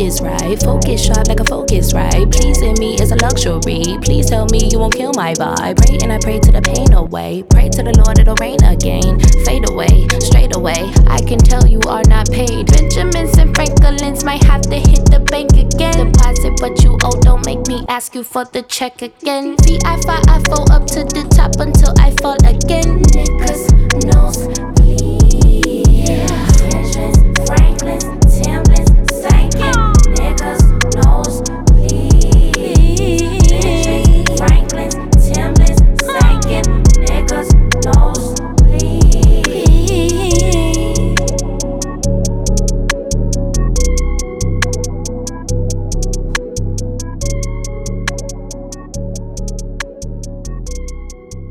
focus right. Focus sharp like a focus right. Pleasing me is a luxury. Please tell me you won't kill my vibe. Pray and I pray to the pain away. Pray to the Lord it'll rain again. Fade away, straight away. I can tell you are not paid. Benjamins and Franklins might have to hit the bank again. Deposit what you owe, don't make me ask you for the check again. VI5 I fold up to the top until I